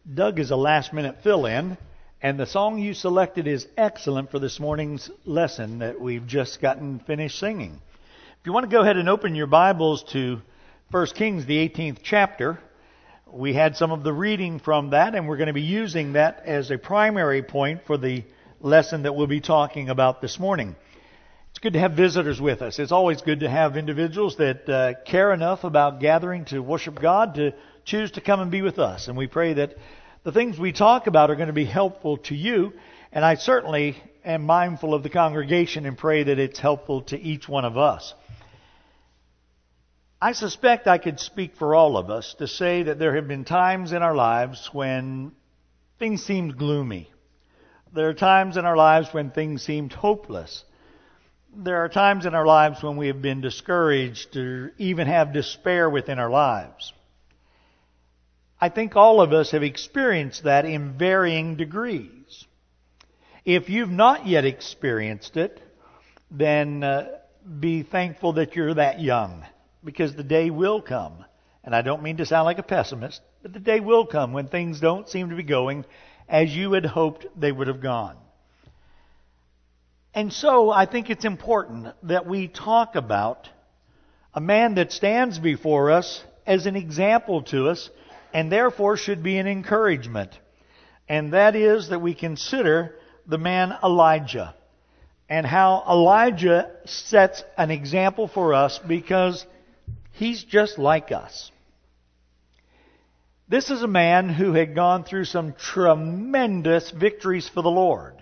Doug is a last-minute fill-in, and the song you selected is excellent for this morning's lesson that we've just gotten finished singing. If you want to go ahead and open your Bibles to 1 Kings, the 18th chapter, we had some of the reading from that, and we're going to be using that as a primary point for the lesson that we'll be talking about this morning. It's good to have visitors with us. It's always good to have individuals that care enough about gathering to worship God to choose to come and be with us. And we pray that the things we talk about are going to be helpful to you. And I certainly am mindful of the congregation and pray that it's helpful to each one of us. I suspect I could speak for all of us to say that there have been times in our lives when things seemed gloomy. There are times in our lives when things seemed hopeless. There are times in our lives when we have been discouraged or even have despair within our lives. I think all of us have experienced that in varying degrees. If you've not yet experienced it, then be thankful that you're that young, because the day will come. And I don't mean to sound like a pessimist, but the day will come when things don't seem to be going as you had hoped they would have gone. And so I think it's important that we talk about a man that stands before us as an example to us and therefore should be an encouragement. And that is that we consider the man Elijah and how Elijah sets an example for us because he's just like us. This is a man who had gone through some tremendous victories for the Lord.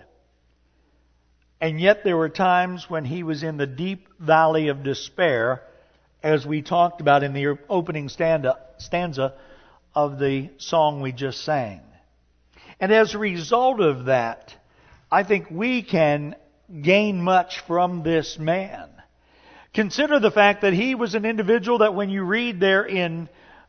And yet there were times when he was in the deep valley of despair, as we talked about in the opening stanza of the song we just sang. And as a result of that, I think we can gain much from this man. Consider the fact that he was an individual that when you read there in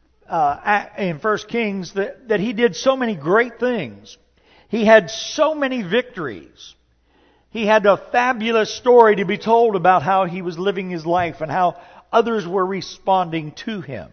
1 Kings, that he did so many great things. He had so many victories. He had a fabulous story to be told about how he was living his life and how others were responding to him.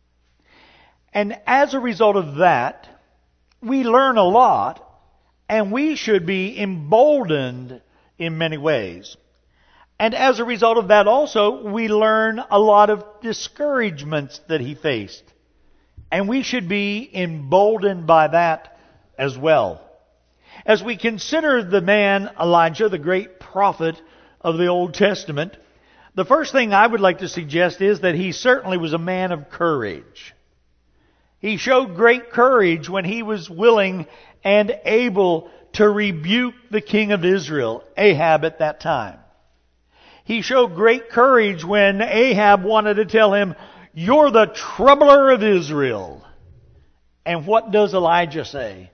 And as a result of that, we learn a lot, and we should be emboldened in many ways. And as a result of that also, we learn a lot of discouragements that he faced. And we should be emboldened by that as well. As we consider the man Elijah, the great prophet of the Old Testament, the first thing I would like to suggest is that he certainly was a man of courage. He showed great courage when he was willing and able to rebuke the king of Israel, Ahab, at that time. He showed great courage when Ahab wanted to tell him, "You're the troubler of Israel." And what does Elijah say?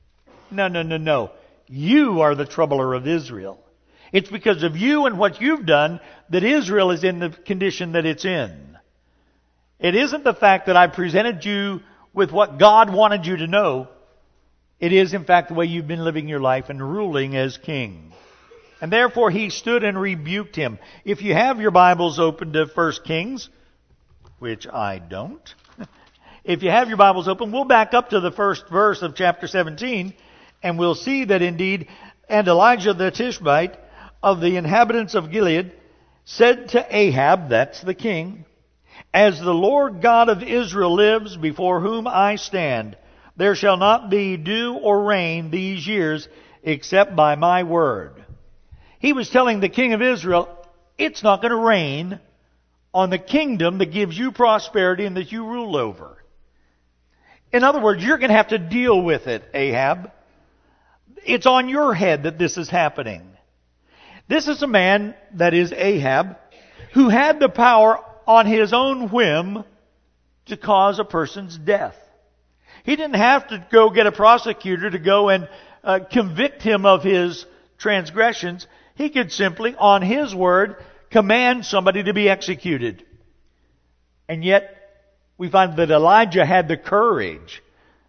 No. You are the troubler of Israel. It's because of you and what you've done that Israel is in the condition that it's in. It isn't the fact that I presented you with what God wanted you to know. It is, in fact, the way you've been living your life and ruling as king. And therefore, he stood and rebuked him. If you have your Bibles open to 1 Kings, which I don't. If you have your Bibles open, we'll back up to the first verse of chapter 17, and we'll see that indeed, and Elijah the Tishbite of the inhabitants of Gilead said to Ahab, that's the king, "As the Lord God of Israel lives, before whom I stand, there shall not be dew or rain these years except by my word." He was telling the king of Israel, it's not going to rain on the kingdom that gives you prosperity and that you rule over. In other words, you're going to have to deal with it, Ahab. It's on your head that this is happening. This is a man, that is Ahab, who had the power on his own whim to cause a person's death. He didn't have to go get a prosecutor to go and convict him of his transgressions. He could simply, on his word, command somebody to be executed. And yet, we find that Elijah had the courage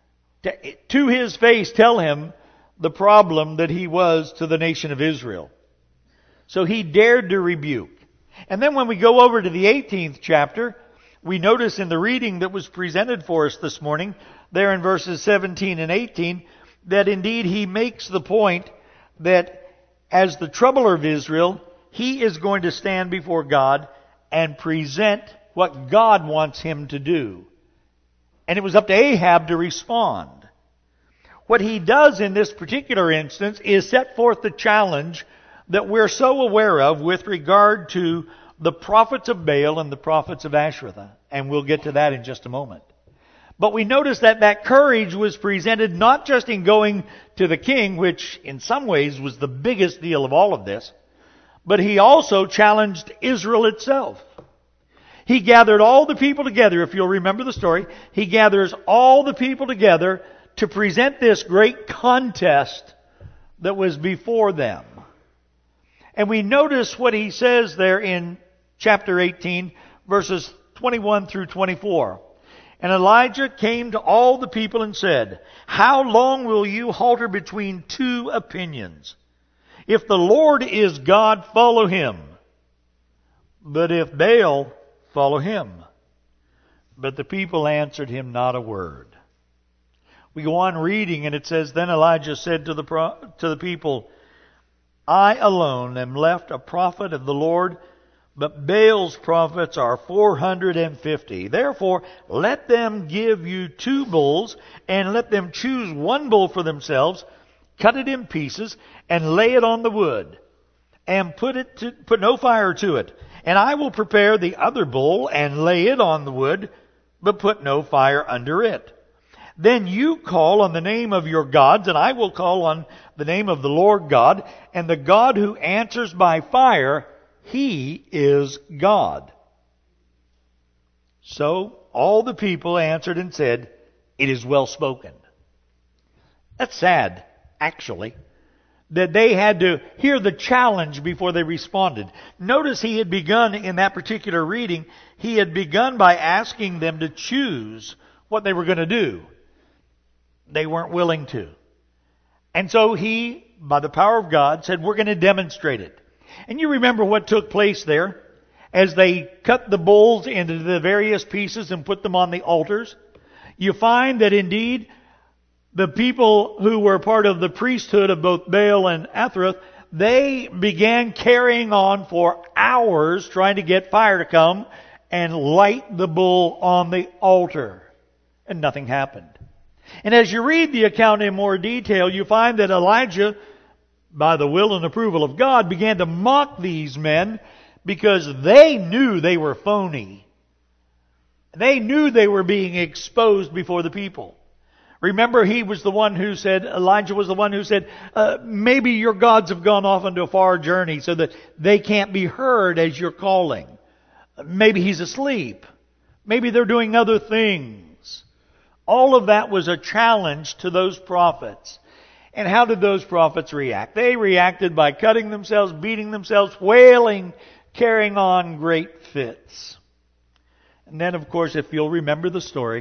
to his face tell him the problem that he was to the nation of Israel. So he dared to rebuke. And then when we go over to the 18th chapter, we notice in the reading that was presented for us this morning there in verses 17 and 18 that indeed he makes the point that as the troubler of Israel, he is going to stand before God and present what God wants him to do. And it was up to Ahab to respond. What he does in this particular instance is set forth the challenge that we're so aware of with regard to the prophets of Baal and the prophets of Asherah. And we'll get to that in just a moment. But we notice that that courage was presented not just in going to the king, which in some ways was the biggest deal of all of this, but he also challenged Israel itself. He gathered all the people together. If you'll remember the story, he gathers all the people together to present this great contest that was before them. And we notice what he says there in chapter 18, verses 21 through 24. And Elijah came to all the people and said, "How long will you halter between two opinions? If the Lord is God, follow him. But if Baal, follow him." But the people answered him not a word. We go on reading, and it says, "Then Elijah said to the people, I alone am left a prophet of the Lord, but Baal's prophets are 450. Therefore, let them give you 2 bulls, and let them choose 1 bull for themselves, cut it in pieces, and lay it on the wood, and put no fire to it. And I will prepare the other bull, and lay it on the wood, but put no fire under it. Then you call on the name of your gods, and I will call on the name of the Lord God, and the God who answers by fire, He is God." So all the people answered and said, "It is well spoken." That's sad, actually, that they had to hear the challenge before they responded. Notice he had begun in that particular reading, he had begun by asking them to choose what they were going to do. They weren't willing to. And so he, by the power of God, said, "We're going to demonstrate it." And you remember what took place there as they cut the bulls into the various pieces and put them on the altars. You find that indeed the people who were part of the priesthood of both Baal and Asherah, they began carrying on for hours trying to get fire to come and light the bull on the altar. And nothing happened. And as you read the account in more detail, you find that Elijah, by the will and approval of God, began to mock these men because they knew they were phony. They knew they were being exposed before the people. Remember, Elijah was the one who said, maybe your gods have gone off into a far journey so that they can't be heard as you're calling. Maybe he's asleep. Maybe they're doing other things. All of that was a challenge to those prophets. And how did those prophets react? They reacted by cutting themselves, beating themselves, wailing, carrying on great fits. And then, of course, if you'll remember the story,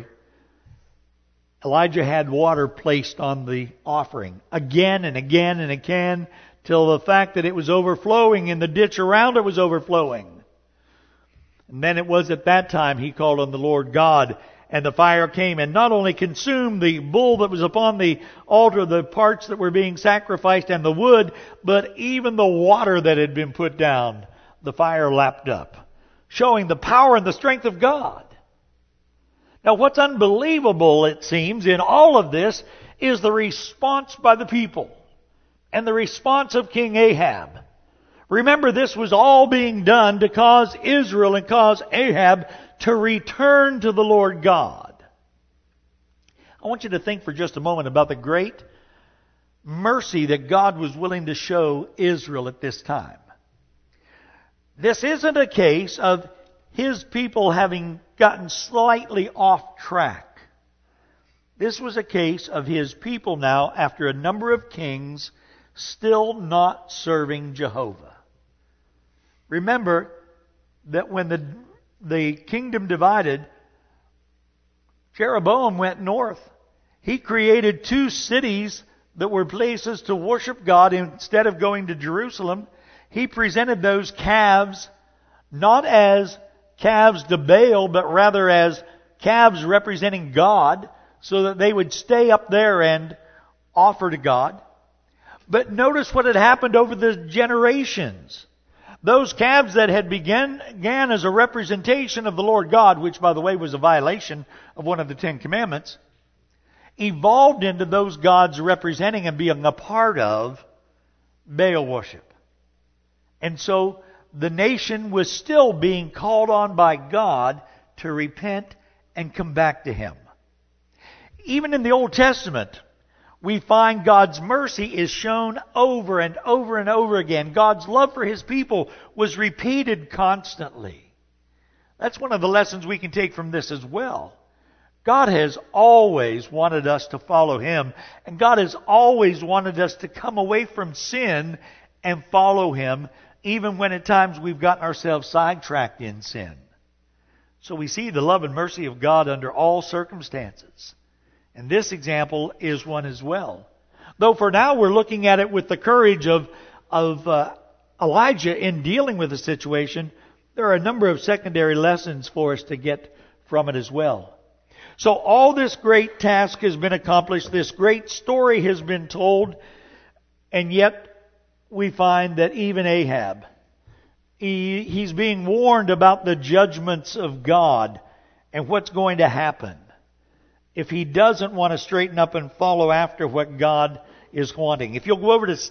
Elijah had water placed on the offering again and again and again till the fact that it was overflowing and the ditch around it was overflowing. And then it was at that time he called on the Lord God, and the fire came and not only consumed the bull that was upon the altar, the parts that were being sacrificed and the wood, but even the water that had been put down, the fire lapped up, showing the power and the strength of God. Now what's unbelievable, it seems, in all of this is the response by the people and the response of King Ahab. Remember, this was all being done to cause Israel and cause Ahab to return to the Lord God. I want you to think for just a moment about the great mercy that God was willing to show Israel at this time. This isn't a case of His people having gotten slightly off track. This was a case of His people now, after a number of kings, still not serving Jehovah. Remember that when the kingdom divided, Jeroboam went north. He created 2 cities that were places to worship God instead of going to Jerusalem. He presented those calves not as calves to Baal, but rather as calves representing God, so that they would stay up there and offer to God. But notice what had happened over the generations. Those calves that had began as a representation of the Lord God, which by the way was a violation of one of the Ten Commandments, evolved into those gods representing and being a part of Baal worship. And so the nation was still being called on by God to repent and come back to Him. Even in the Old Testament, we find God's mercy is shown over and over and over again. God's love for His people was repeated constantly. That's one of the lessons we can take from this as well. God has always wanted us to follow Him, and God has always wanted us to come away from sin and follow Him, even when at times we've gotten ourselves sidetracked in sin. So we see the love and mercy of God under all circumstances. And this example is one as well. Though for now we're looking at it with the courage of Elijah in dealing with the situation, there are a number of secondary lessons for us to get from it as well. So all this great task has been accomplished, this great story has been told, and yet we find that even Ahab, he's being warned about the judgments of God and what's going to happen if he doesn't want to straighten up and follow after what God is wanting. If you'll go over to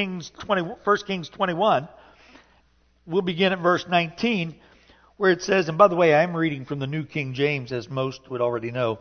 1 Kings 21, we'll begin at verse 19, where it says, and by the way, I'm reading from the New King James, as most would already know.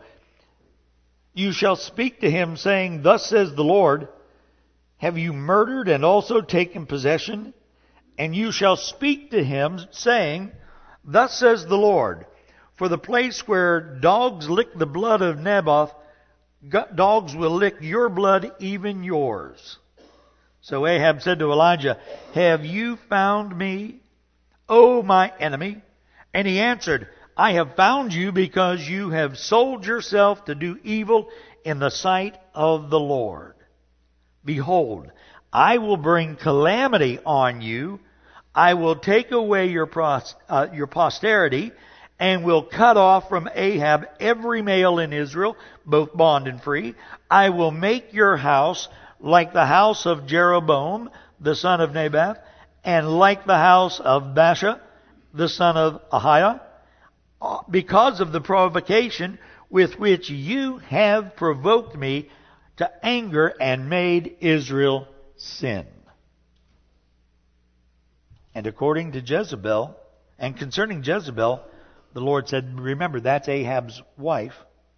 You shall speak to him, saying, Thus says the Lord, have you murdered and also taken possession? And you shall speak to him, saying, Thus says the Lord, for the place where dogs lick the blood of Naboth, dogs will lick your blood, even yours. So Ahab said to Elijah, Have you found me, O my enemy? And he answered, I have found you because you have sold yourself to do evil in the sight of the Lord. Behold, I will bring calamity on you. I will take away your posterity, and will cut off from Ahab every male in Israel, both bond and free. I will make your house like the house of Jeroboam, the son of Naboth, and like the house of Baasha, the son of Ahiah, because of the provocation with which you have provoked me to anger and made Israel sin. And according to Jezebel, and concerning Jezebel, the Lord said, remember, that's Ahab's wife.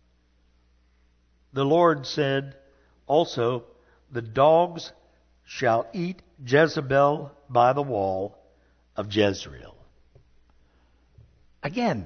The Lord said also, the dogs shall eat Jezebel by the wall of Jezreel. Again,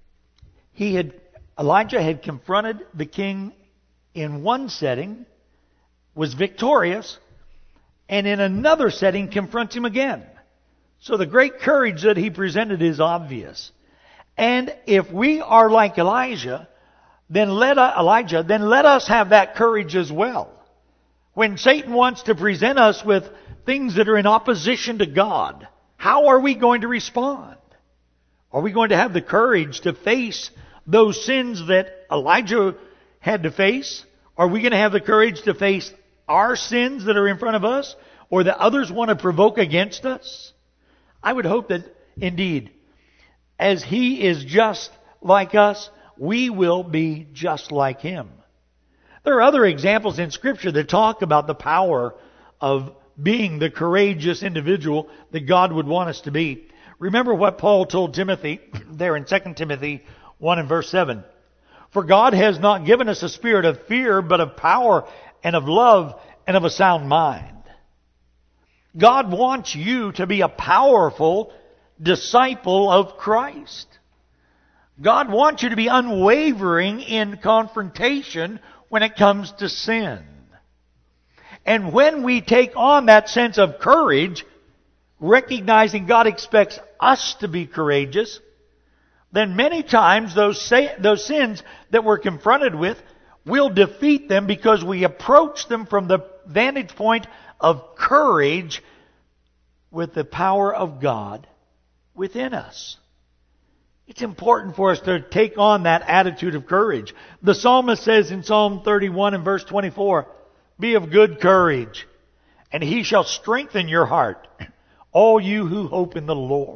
Elijah had confronted the king in one setting, was victorious, and in another setting confronts him again. So the great courage that he presented is obvious. And if we are like Elijah, then let us have that courage as well. When Satan wants to present us with things that are in opposition to God, how are we going to respond? Are we going to have the courage to face those sins that Elijah had to face? Are we going to have the courage to face our sins that are in front of us, or that others want to provoke against us? I would hope that, indeed, as he is just like us, we will be just like him. There are other examples in Scripture that talk about the power of being the courageous individual that God would want us to be. Remember what Paul told Timothy there in 2 Timothy 1 and verse 7. For God has not given us a spirit of fear, but of power and of love and of a sound mind. God wants you to be a powerful disciple of Christ. God wants you to be unwavering in confrontation when it comes to sin. And when we take on that sense of courage, recognizing God expects us to be courageous, then many times those sins that we're confronted with, we'll defeat them because we approach them from the vantage point of courage with the power of God within us. It's important for us to take on that attitude of courage. The psalmist says in Psalm 31 and verse 24, "Be of good courage, and he shall strengthen your heart, all you who hope in the Lord."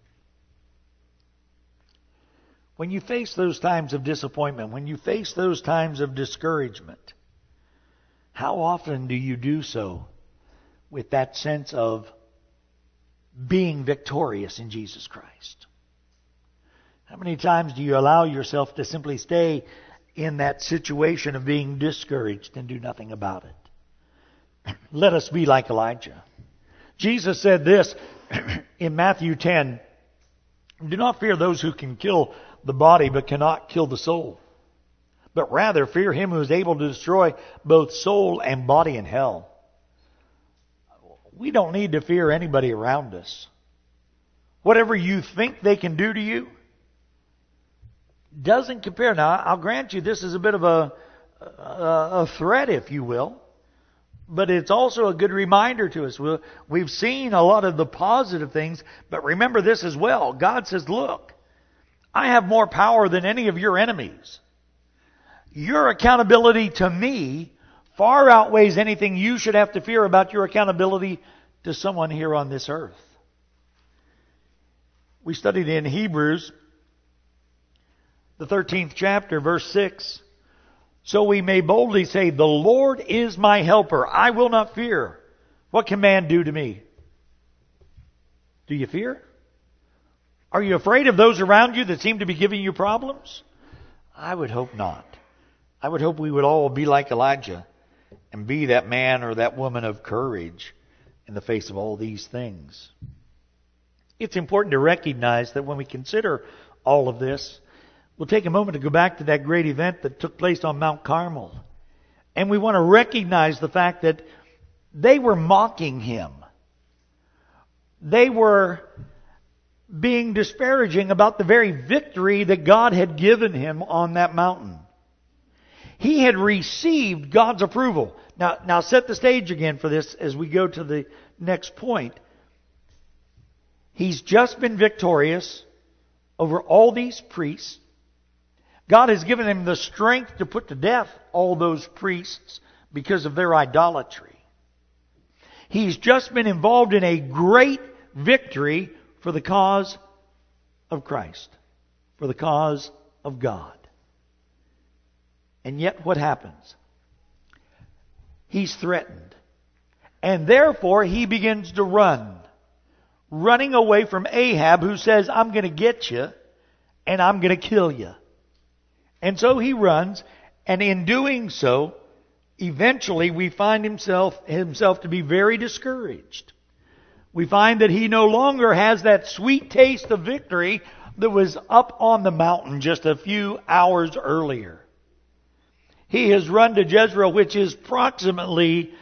When you face those times of disappointment, when you face those times of discouragement, how often do you do so with that sense of being victorious in Jesus Christ? How many times do you allow yourself to simply stay in that situation of being discouraged and do nothing about it? Let us be like Elijah. Jesus said this in Matthew 10, "Do not fear those who can kill the body but cannot kill the soul, but rather fear him who is able to destroy both soul and body in hell." We don't need to fear anybody around us. Whatever you think they can do to you doesn't compare. Now, I'll grant you this is a bit of a threat, if you will, but it's also a good reminder to us. We've seen a lot of the positive things, but remember this as well. God says, "Look, I have more power than any of your enemies. Your accountability to me far outweighs anything you should have to fear about your accountability to someone here on this earth." We studied in Hebrews, the 13th chapter, verse 6. "So we may boldly say, 'The Lord is my helper. I will not fear. What can man do to me?'" Do you fear? Are you afraid of those around you that seem to be giving you problems? I would hope not. I would hope we would all be like Elijah and be that man or that woman of courage in the face of all these things. It's important to recognize that when we consider all of this, we'll take a moment to go back to that great event that took place on Mount Carmel. And we want to recognize the fact that they were mocking him. They were being disparaging about the very victory that God had given him on that mountain. He had received God's approval. Now set the stage again for this as we go to the next point. He's just been victorious over all these priests. God has given him the strength to put to death all those priests because of their idolatry. He's just been involved in a great victory for the cause of Christ, for the cause of God. And yet what happens? He's threatened. And therefore he begins to run. Running away from Ahab, who says, "I'm going to get you and I'm going to kill you." And so he runs, and in doing so, eventually we find himself to be very discouraged. We find that he no longer has that sweet taste of victory that was up on the mountain just a few hours earlier. He has run to Jezreel, which is approximately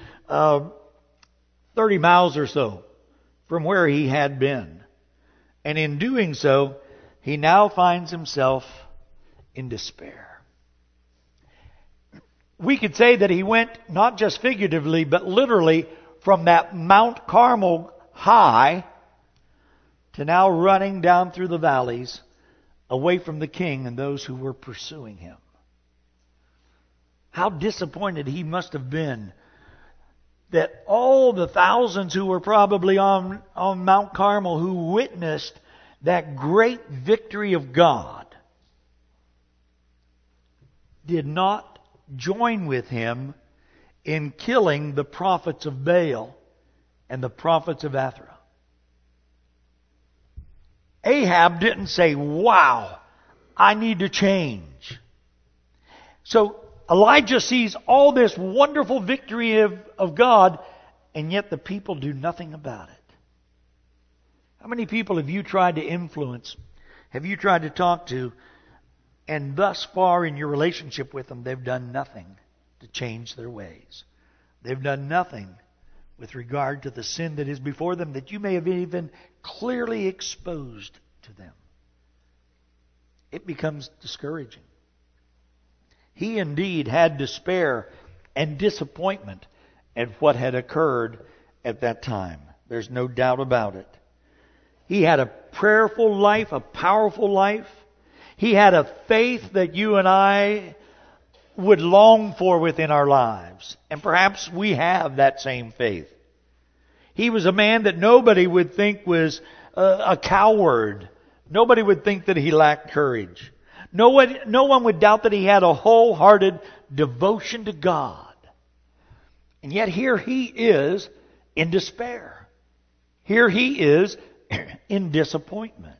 30 miles or so from where he had been. And in doing so, he now finds himself in despair. We could say that he went not just figuratively, but literally from that Mount Carmel high to now running down through the valleys away from the king and those who were pursuing him. How disappointed he must have been that all the thousands who were probably on Mount Carmel who witnessed that great victory of God did not join with him in killing the prophets of Baal and the prophets of Asherah. Ahab didn't say, "Wow, I need to change." So Elijah sees all this wonderful victory of God, and yet the people do nothing about it. How many people have you tried to influence? Have you tried to talk to? And thus far in your relationship with them, they've done nothing to change their ways. They've done nothing with regard to the sin that is before them that you may have even clearly exposed to them. It becomes discouraging. He indeed had despair and disappointment at what had occurred at that time. There's no doubt about it. He had a prayerful life, a powerful life. He had a faith that you and I would long for within our lives. And perhaps we have that same faith. He was a man that nobody would think was a coward. Nobody would think that he lacked courage. No one would doubt that he had a wholehearted devotion to God. And yet here he is in despair. Here he is in disappointment.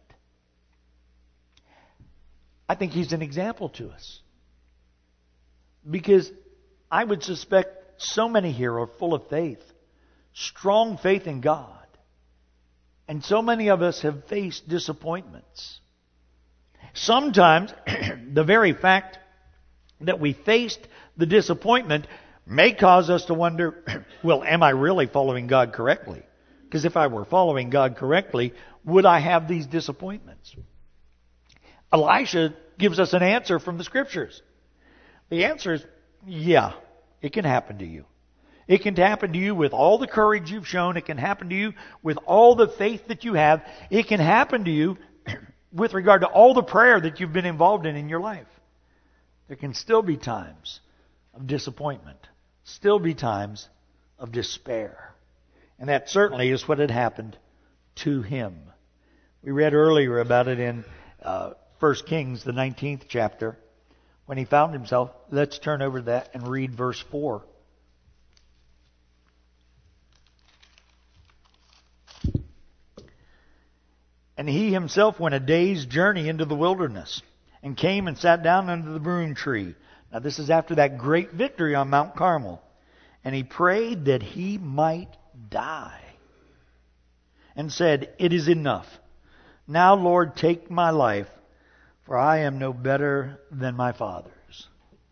I think he's an example to us. Because I would suspect so many here are full of faith. Strong faith in God. And so many of us have faced disappointments. Sometimes the very fact that we faced the disappointment may cause us to wonder, well, am I really following God correctly? Because if I were following God correctly, would I have these disappointments? Elisha gives us an answer from the Scriptures. The answer is, yeah, it can happen to you. It can happen to you with all the courage you've shown. It can happen to you with all the faith that you have. It can happen to you with regard to all the prayer that you've been involved in your life. There can still be times of disappointment. Still be times of despair. And that certainly is what had happened to him. We read earlier about it in 1 Kings, the 19th chapter, when he found himself. Let's turn over to that and read verse 4. And he himself went a day's journey into the wilderness, and came and sat down under the broom tree. Now this is after that great victory on Mount Carmel. And he prayed that he might die, and said, "It is enough. Now, Lord, take my life, for I am no better than my fathers."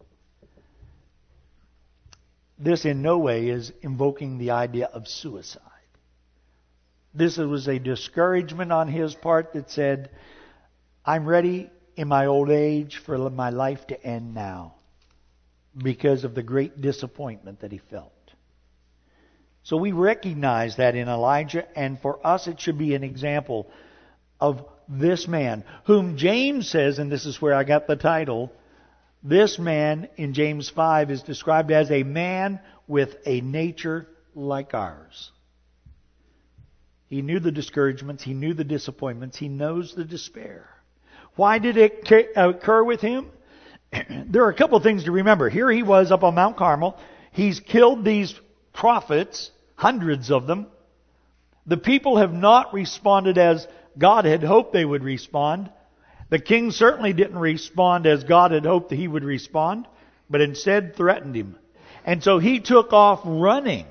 This in no way is invoking the idea of suicide. This was a discouragement on his part that said, I'm ready in my old age for my life to end now, because of the great disappointment that he felt. So we recognize that in Elijah, and for us it should be an example of this man, whom James says, and this is where I got the title, this man in James 5 is described as a man with a nature like ours. He knew the discouragements, he knew the disappointments, he knows the despair. Why did it occur with him? There are a couple of things to remember. Here he was up on Mount Carmel. He's killed these prophets, hundreds of them. The people have not responded as God had hoped they would respond. The king certainly didn't respond as God had hoped that he would respond, but instead threatened him. And so he took off running.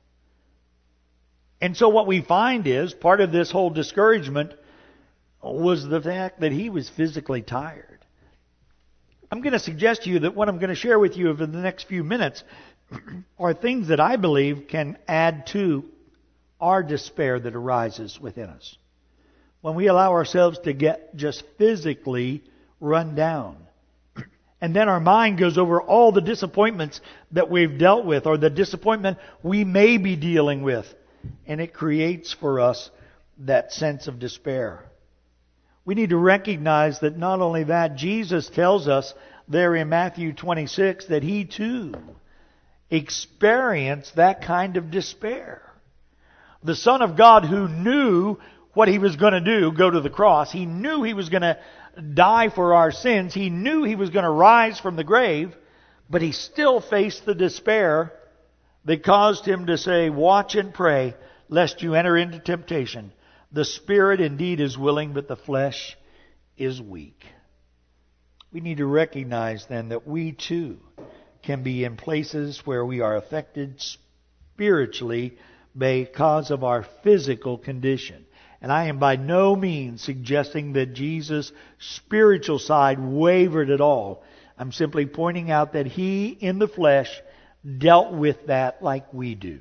And so what we find is, part of this whole discouragement was the fact that he was physically tired. I'm going to suggest to you that what I'm going to share with you over the next few minutes are things that I believe can add to our despair that arises within us when we allow ourselves to get just physically run down. And then our mind goes over all the disappointments that we've dealt with, or the disappointment we may be dealing with. And it creates for us that sense of despair. We need to recognize that not only that, Jesus tells us there in Matthew 26 that He too experienced that kind of despair. The Son of God, who knew what He was going to do, go to the cross. He knew He was going to die for our sins. He knew He was going to rise from the grave. But He still faced the despair that caused Him to say, "Watch and pray, lest you enter into temptation. The spirit indeed is willing, but the flesh is weak." We need to recognize then that we too can be in places where we are affected spiritually because of our physical condition. And I am by no means suggesting that Jesus' spiritual side wavered at all. I'm simply pointing out that He, in the flesh, dealt with that like we do.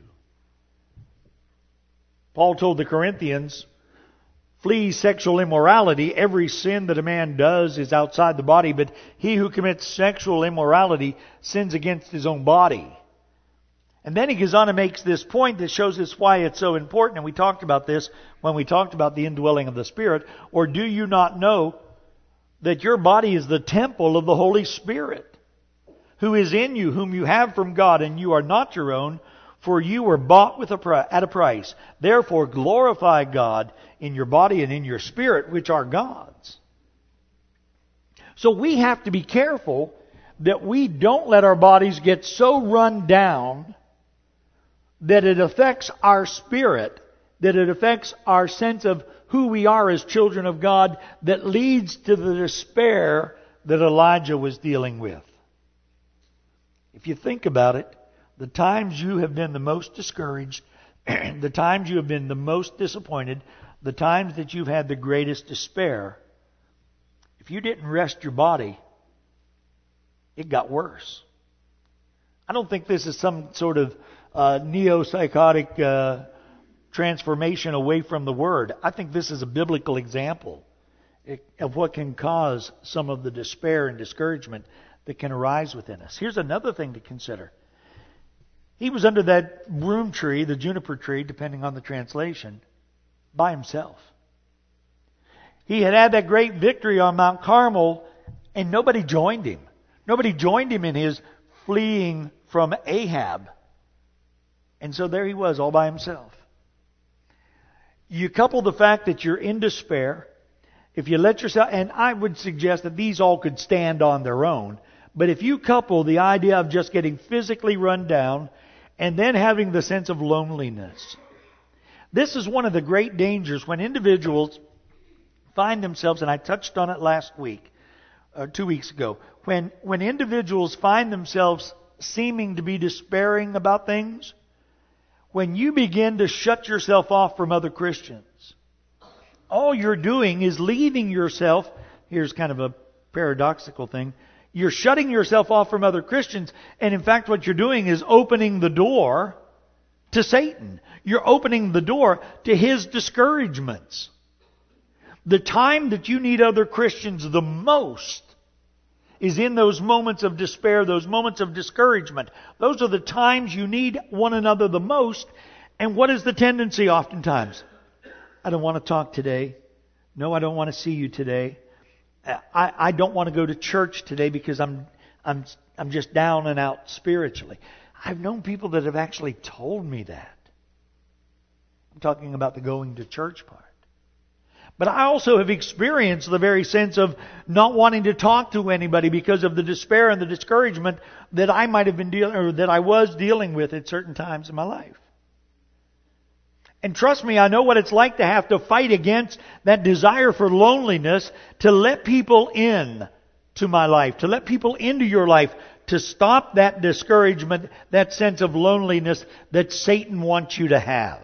Paul told the Corinthians, "Flee sexual immorality. Every sin that a man does is outside the body, but he who commits sexual immorality sins against his own body." And then he goes on and makes this point that shows us why it's so important. And we talked about this when we talked about the indwelling of the Spirit. Or do you not know that your body is the temple of the Holy Spirit, who is in you, whom you have from God, and you are not your own, for you were bought at a price. Therefore glorify God in your body and in your spirit, which are God's. So we have to be careful that we don't let our bodies get so run down that it affects our spirit, that it affects our sense of who we are as children of God, that leads to the despair that Elijah was dealing with. If you think about it, the times you have been the most discouraged, the times you have been the most disappointed, the times that you've had the greatest despair, if you didn't rest your body, it got worse. I don't think this is some sort of neo-psychotic transformation away from the Word. I think this is a biblical example of what can cause some of the despair and discouragement that can arise within us. Here's another thing to consider. He was under that broom tree, the juniper tree, depending on the translation, by himself. He had had that great victory on Mount Carmel, and nobody joined him. Nobody joined him in his fleeing from Ahab. And so there he was, all by himself. You couple the fact that you're in despair, if you let yourself, and I would suggest that these all could stand on their own, but if you couple the idea of just getting physically run down and then having the sense of loneliness, this is one of the great dangers when individuals find themselves, and I touched on it last week, 2 weeks ago, when individuals find themselves seeming to be despairing about things, when you begin to shut yourself off from other Christians, all you're doing is leaving yourself, here's kind of a paradoxical thing, you're shutting yourself off from other Christians, and in fact what you're doing is opening the door to Satan. You're opening the door to his discouragements. The time that you need other Christians the most is in those moments of despair, those moments of discouragement. Those are the times you need one another the most. And what is the tendency oftentimes? I don't want to talk today. No, I don't want to see you today. I don't want to go to church today because I'm just down and out spiritually. I've known people that have actually told me that. I'm talking about the going to church part. But I also have experienced the very sense of not wanting to talk to anybody because of the despair and the discouragement that I might have been that I was dealing with at certain times in my life. And trust me, I know what it's like to have to fight against that desire for loneliness, to let people in to my life, to let people into your life, to stop that discouragement, that sense of loneliness that Satan wants you to have.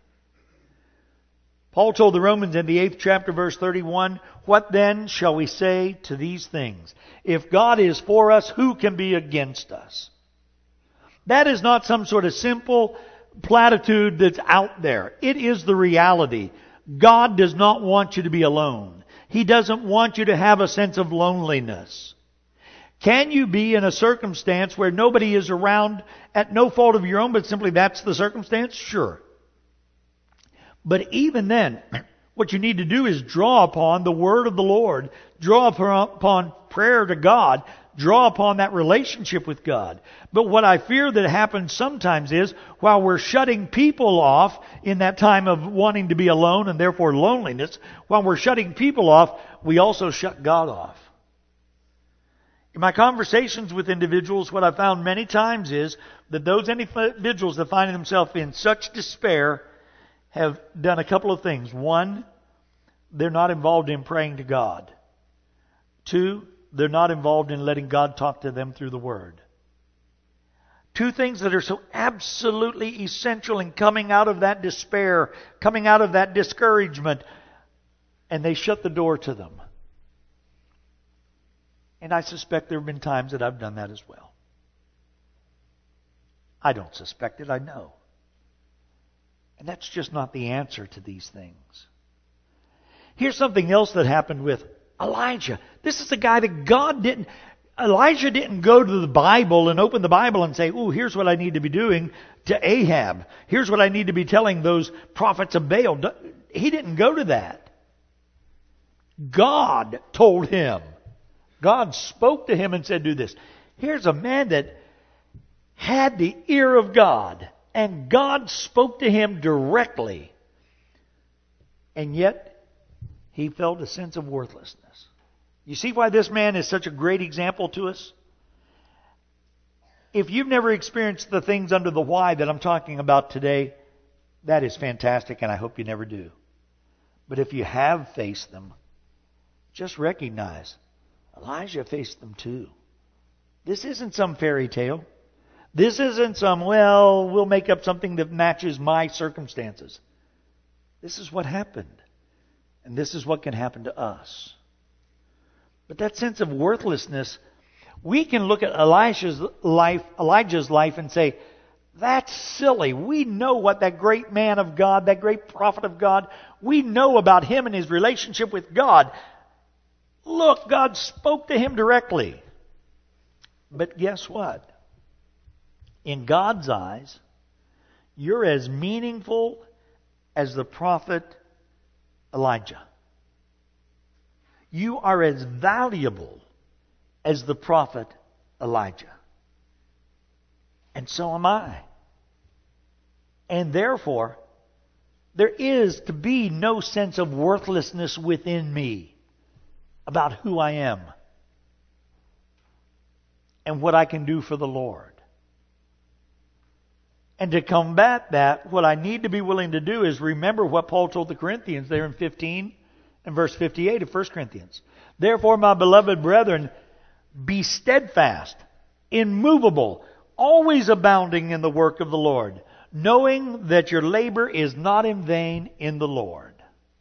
Paul told the Romans in the 8th chapter, verse 31, "What then shall we say to these things? If God is for us, who can be against us?" That is not some sort of simple platitude that's out there. It is the reality. God does not want you to be alone. He doesn't want you to have a sense of loneliness. Can you be in a circumstance where nobody is around at no fault of your own, but simply that's the circumstance? Sure. But even then, what you need to do is draw upon the Word of the Lord, draw upon prayer to God, draw upon that relationship with God. But what I fear that happens sometimes is, while we're shutting people off in that time of wanting to be alone and therefore loneliness, while we're shutting people off, we also shut God off. In my conversations with individuals, what I've found many times is that those individuals that find themselves in such despair have done a couple of things. One, they're not involved in praying to God. Two, they're not involved in letting God talk to them through the Word. Two things that are so absolutely essential in coming out of that despair, coming out of that discouragement, and they shut the door to them. And I suspect there have been times that I've done that as well. I don't suspect it, I know. And that's just not the answer to these things. Here's something else that happened with Elijah. This is a guy that God didn't... Elijah didn't go to the Bible and open the Bible and say, "Ooh, here's what I need to be doing to Ahab. Here's what I need to be telling those prophets of Baal." He didn't go to that. God told him. God spoke to him and said, "Do this." Here's a man that had the ear of God, and God spoke to him directly. And yet, he felt a sense of worthlessness. You see why this man is such a great example to us? If you've never experienced the things under the why that I'm talking about today, that is fantastic, and I hope you never do. But if you have faced them, just recognize Elijah faced them too. This isn't some fairy tale. This isn't some, well, we'll make up something that matches my circumstances. This is what happened. And this is what can happen to us. But that sense of worthlessness, we can look at Elijah's life and say, that's silly. We know what that great man of God, that great prophet of God, we know about him and his relationship with God. Look, God spoke to him directly. But guess what? In God's eyes, you're as meaningful as the prophet Elijah. You are as valuable as the prophet Elijah. And so am I. And therefore, there is to be no sense of worthlessness within me about who I am and what I can do for the Lord. And to combat that, what I need to be willing to do is remember what Paul told the Corinthians there in 15 and verse 58 of 1 Corinthians. Therefore, my beloved brethren, be steadfast, immovable, always abounding in the work of the Lord, knowing that your labor is not in vain in the Lord.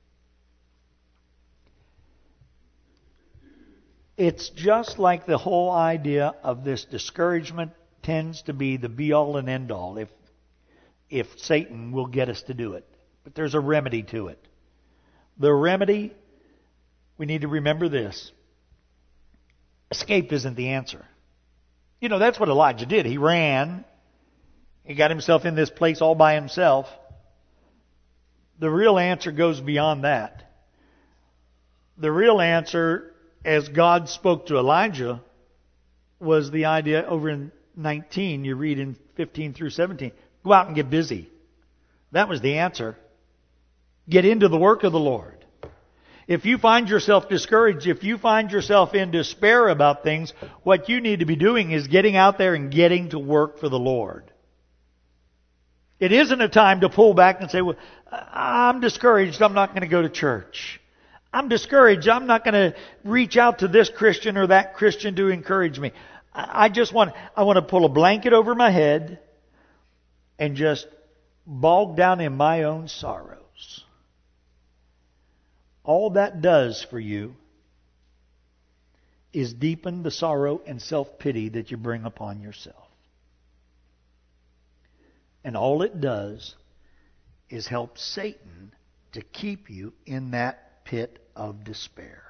It's just like the whole idea of this discouragement tends to be the be-all and end-all if Satan will get us to do it. But there's a remedy to it. The remedy, we need to remember this. Escape isn't the answer. You know, that's what Elijah did. He ran. He got himself in this place all by himself. The real answer goes beyond that. The real answer, as God spoke to Elijah, was the idea over in 19, you read in 15 through 17. Go out and get busy. That was the answer. Get into the work of the Lord. If you find yourself discouraged, if you find yourself in despair about things, what you need to be doing is getting out there and getting to work for the Lord. It isn't a time to pull back and say, well, I'm discouraged, I'm not going to go to church. I'm discouraged, I'm not going to reach out to this Christian or that Christian to encourage me. I want to pull a blanket over my head and just bog down in my own sorrows. All that does for you is deepen the sorrow and self-pity that you bring upon yourself. And all it does is help Satan to keep you in that pit of despair.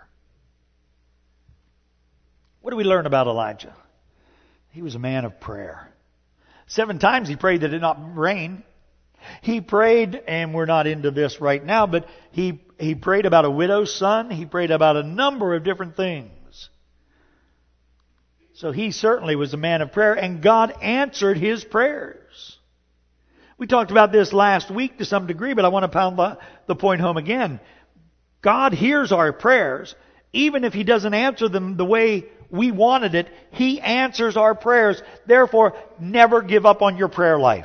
What do we learn about Elijah? He was a man of prayer. 7 times he prayed that it not rain. He prayed, and we're not into this right now, but he prayed about a widow's son. He prayed about a number of different things. So he certainly was a man of prayer, and God answered his prayers. We talked about this last week to some degree, but I want to pound the point home again. God hears our prayers. Even if He doesn't answer them the way we wanted it, He answers our prayers. Therefore, never give up on your prayer life.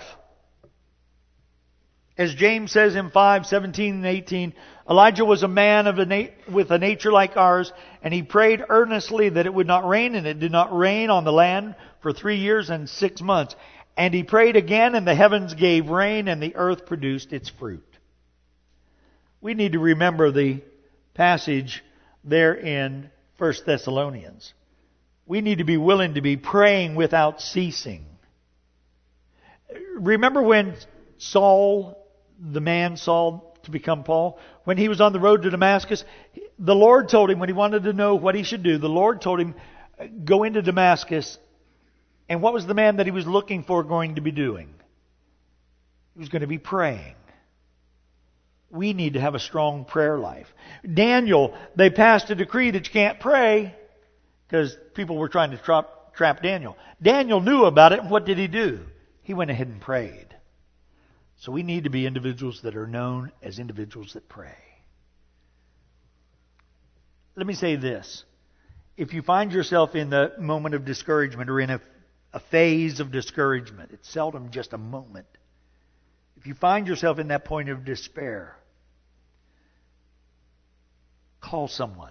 As James says in 5:17 and 18, Elijah was a man with a nature like ours, and he prayed earnestly that it would not rain, and it did not rain on the land for 3 years and 6 months. And he prayed again, and the heavens gave rain, and the earth produced its fruit. We need to remember the passage there in 1 Thessalonians. We need to be willing to be praying without ceasing. Remember when Saul, the man Saul to become Paul, when he was on the road to Damascus, the Lord told him, when he wanted to know what he should do, the Lord told him, go into Damascus, and what was the man that he was looking for going to be doing? He was going to be praying. We need to have a strong prayer life. Daniel, they passed a decree that you can't pray because people were trying to trap Daniel. Daniel knew about it, and what did he do? He went ahead and prayed. So we need to be individuals that are known as individuals that pray. Let me say this. If you find yourself in the moment of discouragement or in a phase of discouragement, it's seldom just a moment. If you find yourself in that point of despair, call someone.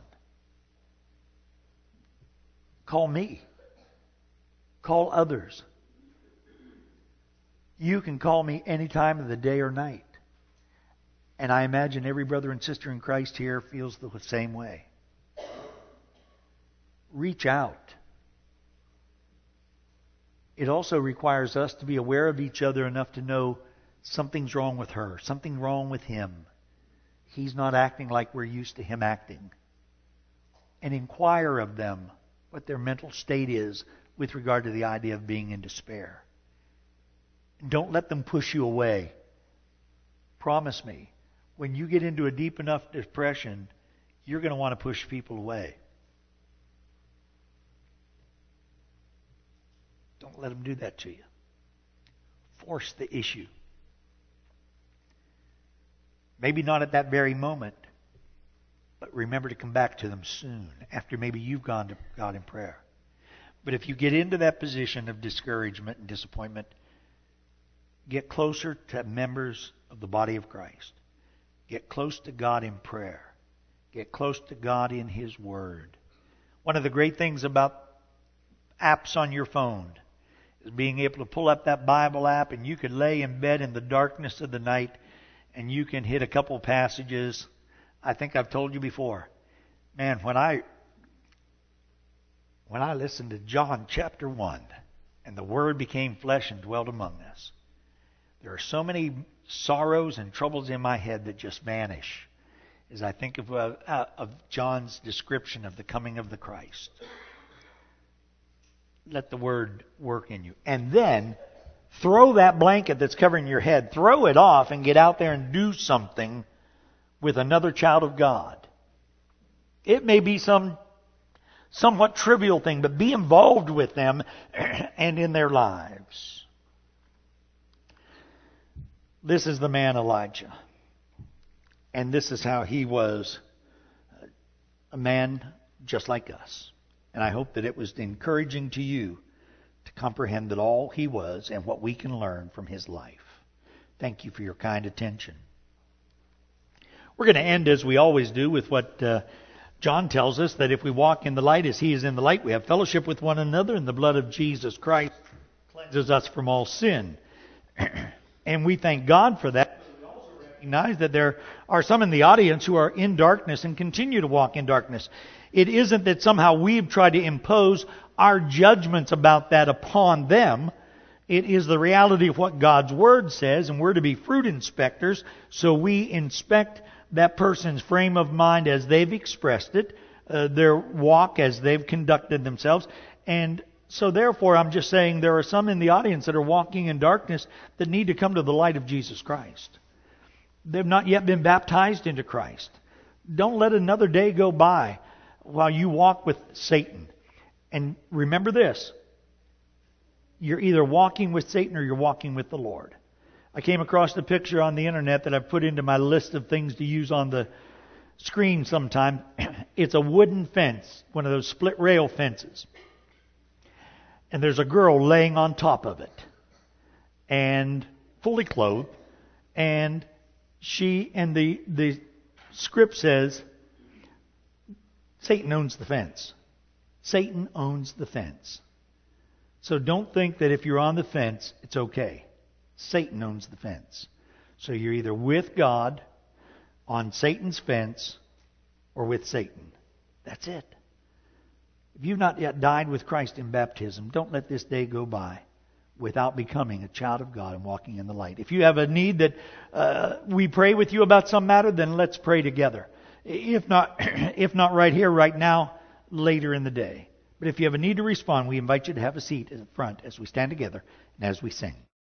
Call me. Call others. You can call me any time of the day or night. And I imagine every brother and sister in Christ here feels the same way. Reach out. It also requires us to be aware of each other enough to know something's wrong with her, something wrong with him. He's not acting like we're used to him acting. And inquire of them what their mental state is with regard to the idea of being in despair. Don't let them push you away. Promise me, when you get into a deep enough depression, you're going to want to push people away. Don't let them do that to you. Force the issue. Maybe not at that very moment, but remember to come back to them soon, after maybe you've gone to God in prayer. But if you get into that position of discouragement and disappointment, get closer to members of the body of Christ. Get close to God in prayer. Get close to God in His Word. One of the great things about apps on your phone is being able to pull up that Bible app, and you could lay in bed in the darkness of the night and you can hit a couple passages. I think I've told you before. Man, when I listened to John chapter 1 and the Word became flesh and dwelt among us, there are so many sorrows and troubles in my head that just vanish as I think of John's description of the coming of the Christ. Let the Word work in you. And then throw that blanket that's covering your head, throw it off and get out there and do something with another child of God. It may be some somewhat trivial thing, but be involved with them and in their lives. This is the man Elijah. And this is how he was a man just like us. And I hope that it was encouraging to you to comprehend that all he was and what we can learn from his life. Thank you for your kind attention. We're going to end, as we always do, with what John tells us, that if we walk in the light as he is in the light, we have fellowship with one another, and the blood of Jesus Christ cleanses us from all sin. And we thank God for that. We also recognize that there are some in the audience who are in darkness and continue to walk in darkness. It isn't that somehow we've tried to impose our judgments about that upon them. It is the reality of what God's Word says, and we're to be fruit inspectors, so we inspect that person's frame of mind as they've expressed it, their walk as they've conducted themselves. And so therefore, I'm just saying there are some in the audience that are walking in darkness that need to come to the light of Jesus Christ. They've not yet been baptized into Christ. Don't let another day go by while you walk with Satan. And remember this: you're either walking with Satan or you're walking with the Lord. I came across the picture on the internet that I've put into my list of things to use on the screen sometime. It's a wooden fence, one of those split rail fences. And there's a girl laying on top of it, and fully clothed. And the script says, Satan owns the fence. Satan owns the fence. So don't think that if you're on the fence, it's okay. Satan owns the fence. So you're either with God on Satan's fence or with Satan. That's it. If you've not yet died with Christ in baptism, don't let this day go by without becoming a child of God and walking in the light. If you have a need that we pray with you about some matter, then let's pray together. If not right here, right now, later in the day. But if you have a need to respond, we invite you to have a seat in front as we stand together and as we sing.